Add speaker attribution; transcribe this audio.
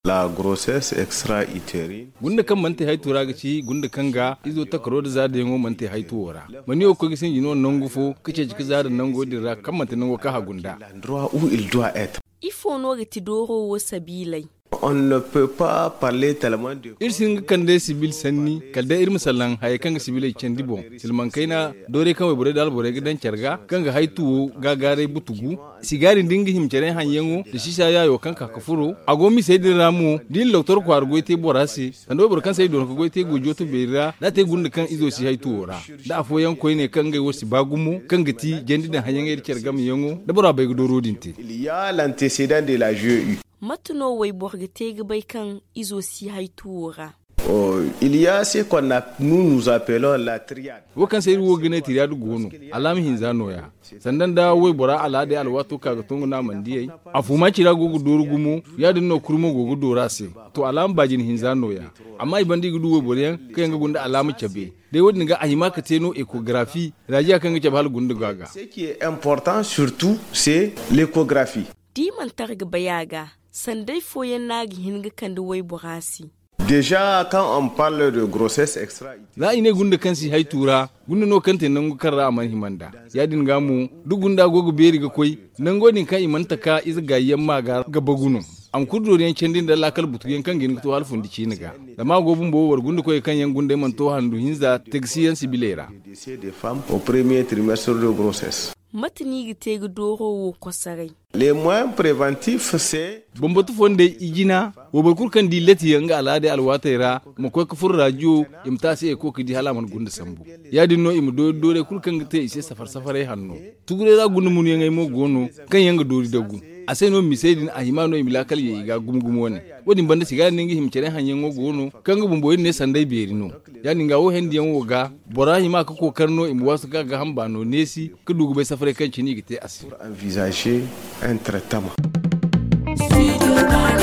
Speaker 1: La grossesse extra-utérine.
Speaker 2: Gunda kan mante haitura ga ci gunda kan ga izo ta karo da zada yango mante haituwara. Mani o ko gisin jino nan gufo kace ciki zada nan godira kan mante nan go ka hagunda.
Speaker 1: L'endroit où il doit être.
Speaker 3: Ifo no ga tidoro wo sabilai.
Speaker 1: On ne peut pas parler tellement de...
Speaker 2: Irsin kan dai sibil sanni kalda irin sallan haye kan sibilai cendi bon silman kaina dore kan webure dal bore gidan cerga kan ga haitu gagare butugu sigarin dingi himcere hanyengo da shisha yayo kan ka kafuro agomi sai din ramu din doktor kwar goite borasi ando bor kan sai don ko goite gojo to beira da te gunde kan izo si haitu ora da afo yan koine kan ga wosi bagumu kan gati jendi da hanyenga cerga mi yengo da bora bai gudoro dinti.
Speaker 1: Il y a l'antécédent de la GEU.
Speaker 3: Matuno wai borgate ga bai kan izo si haituwara.
Speaker 1: Il y a ce qu'on a, nous appelons la triade.
Speaker 2: Wakan sai ruwo gane triade gono alami hinzano ya sandan da wai bora alade alwato kaga tungu na mandiyai afuma kira gogo dorugumo ya dinno kurmo gogo dorase to alam bajin hinzano ya amma ibandi gudu wai bore kan ga gunda alamu cabe dai wadin ga ahima ka teno ecography rajiya kan ga cabal gunda gaga.
Speaker 1: Ce qui est important surtout c'est l'échographie.
Speaker 3: Diman targa bayaga sandai foyen nagi hinga kan da wai borasi.
Speaker 1: Déjà, quand on parle de grossesse extra-utérine,
Speaker 2: za ine gunda kansi haitura gunda no kante nan karra aman himanda ya dinga mu duk gunda gogo beri ga koi nan godin kan imanta ka iz gayyan maga ga baguno am kudro ne cendin da lakal butu yan kan gin to halfun dici niga da ma gobun bo war gunda koi kan yan gunda man to handu hinza taxiyan sibilera
Speaker 1: décès des femmes au premier trimestre de grossesse.
Speaker 3: Matini gi tegu doro wo kosarai.
Speaker 1: Les moyens préventifs c'est
Speaker 2: bombatu fonde igina wo kurkan di leti yanga alade alwataira mo ko kufur radio imtasi e ko kidi halaman gunda sambu ya dinno im do dore kurkan te ise safare hanno tugure da gundu mun yanga mo gono kan yanga dori dagu asai no misedin ahimano imilakal ye ga gumgumo ne wodi banda siga ningi himcere hanyen gono kan gumbo ne sandai berino ya ninga wo hendi yan woga borahima ka kokarno im wasu ga hambano nesi kudugu bai safare kan cini gite asi
Speaker 1: pour envisager un traitement.
Speaker 3: Studio